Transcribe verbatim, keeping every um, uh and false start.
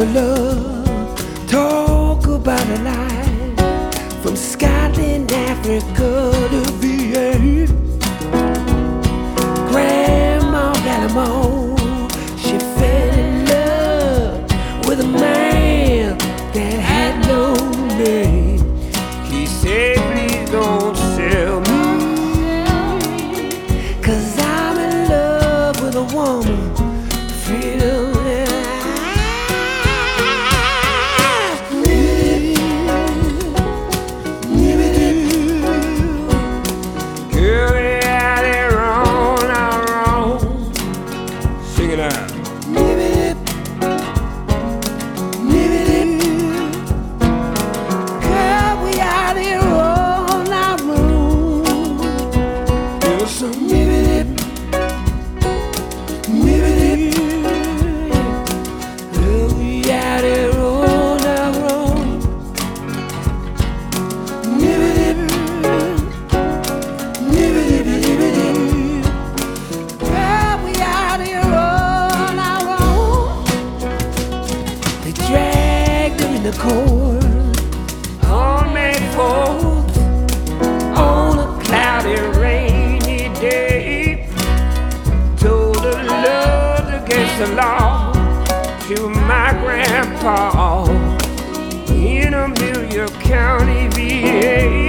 a love, talk about a life, from Scotland, Africa to V A. Grandma got 'em all. She fell in love with a man that had no name. He said, please don't sell me, 'cause I'm in love with a woman feeling. The cold on May fourth, on a cloudy, rainy day, told her love against the law to my grandpa in Amelia County, V A.